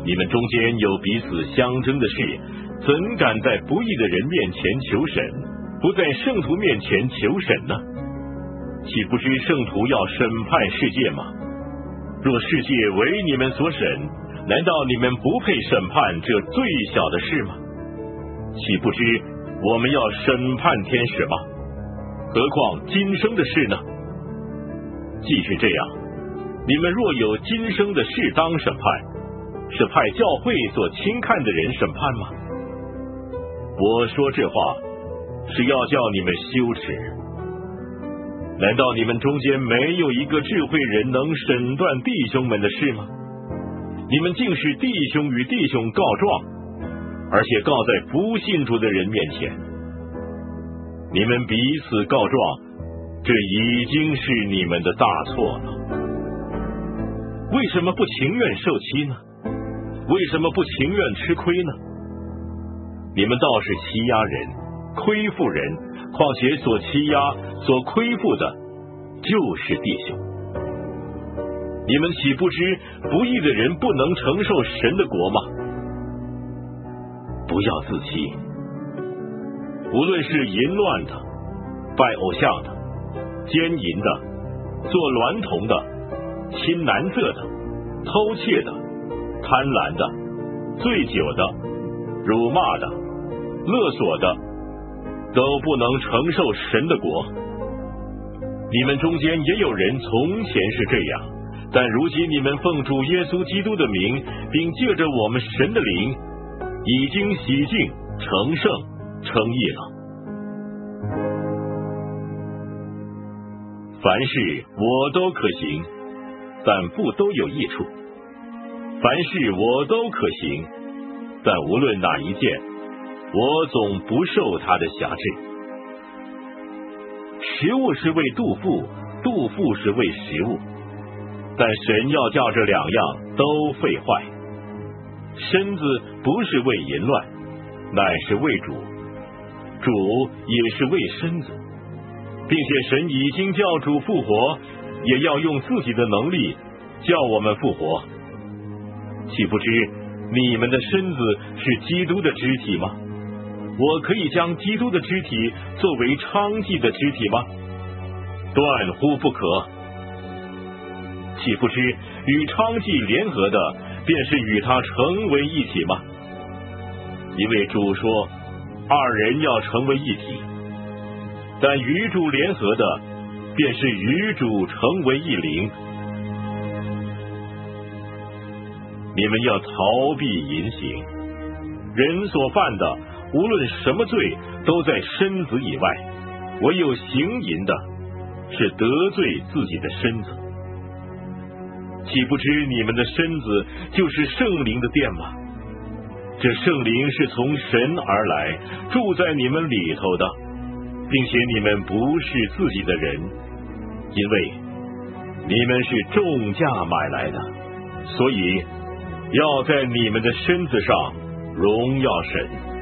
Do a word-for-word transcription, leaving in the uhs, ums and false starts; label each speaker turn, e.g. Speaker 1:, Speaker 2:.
Speaker 1: 你们中间有彼此相争的事，怎敢在不义的人面前求神，不在圣徒面前求神呢？岂不知圣徒要审判世界吗？若世界为你们所审，难道你们不配审判这最小的事吗？岂不知我们要审判天使吗？何况今生的事呢？既是这样，你们若有今生的事当审判，是派教会所轻看的人审判吗？我说这话是要叫你们羞耻。难道你们中间没有一个智慧人能审断弟兄们的事吗？你们竟是弟兄与弟兄告状，而且告在不信主的人面前。你们彼此告状，这已经是你们的大错了。为什么不情愿受欺呢？为什么不情愿吃亏呢？你们倒是欺压人、亏负人，况且所欺压、所亏负的，就是弟兄。你们岂不知不义的人不能承受神的国吗？不要自欺。无论是淫乱的、拜偶像的、奸淫的、做娈童的、亲男色的、偷窃的、贪婪的、醉酒的、辱骂的、勒索的，都不能承受神的国。你们中间也有人从前是这样，但如今你们奉主耶稣基督的名，并借着我们神的灵，已经洗净、成圣、称义了。凡事我都可行，但不都有益处；凡事我都可行，但无论哪一件，我总不受他的辖制。食物是为肚腹，肚腹是为食物，但神要叫这两样都废坏。身子不是为淫乱，乃是为主，主也是为身子，并且神已经叫主复活，也要用自己的能力叫我们复活。岂不知你们的身子是基督的肢体吗？我可以将基督的肢体作为娼妓的肢体吗？断乎不可。岂不知与娼妓联合的，便是与他成为一体吗？因为主说，二人要成为一体。但与主联合的，便是与主成为一灵。你们要逃避淫行，人所犯的，无论什么罪，都在身子以外，唯有行淫的，是得罪自己的身子。岂不知你们的身子就是圣灵的殿吗？这圣灵是从神而来，住在你们里头的，并且你们不是自己的人，因为你们是重价买来的，所以要在你们的身子上荣耀神。